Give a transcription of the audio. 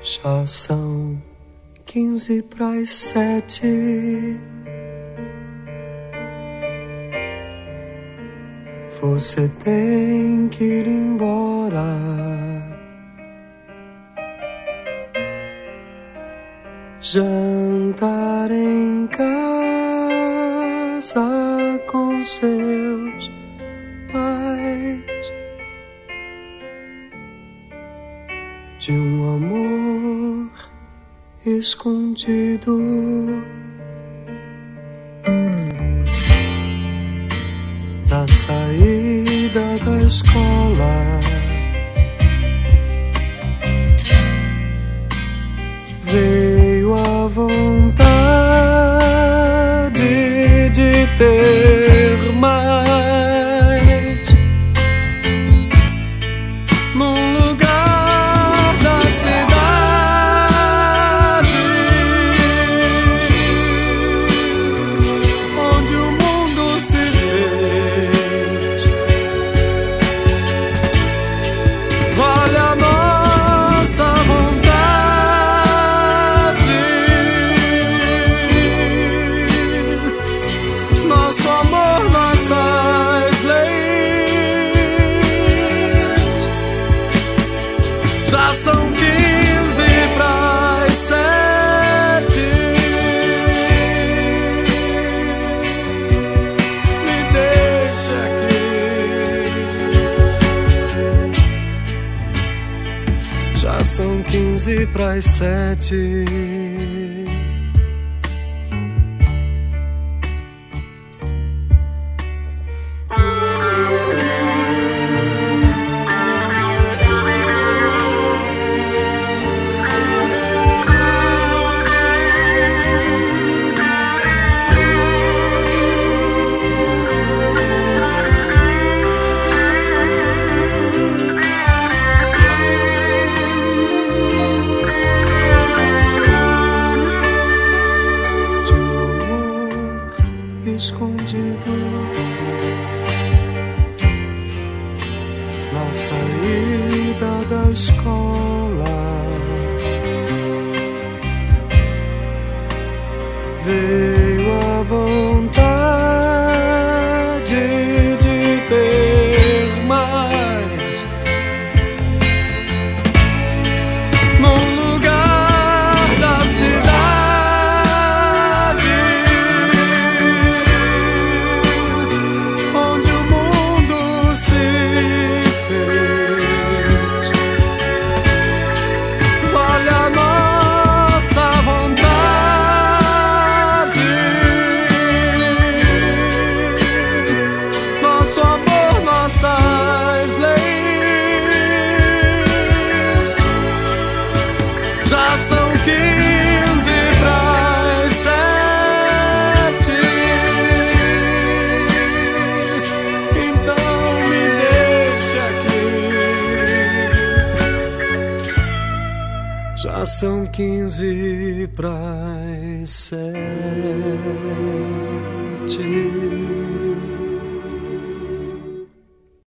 Já são 6:45. Você tem que ir embora. Jantar em casa com seus pais. De um amor escondido. Na saída da escola, veio a vontade de ter mais. Num lugar da cidade onde o mundo se fez. Olha a nossa vontade, nosso amor, nossas leis. Já são 6:45. Me deixa aqui. Já são 6:45. Escondido na saída da escola, veio a vontade de ter mais. Num lugar da cidade onde o mundo se fez. Vale a nossa vontade, nosso amor, nossas leis. Já são 6:45. Então me deixa aqui. Já são 6:45.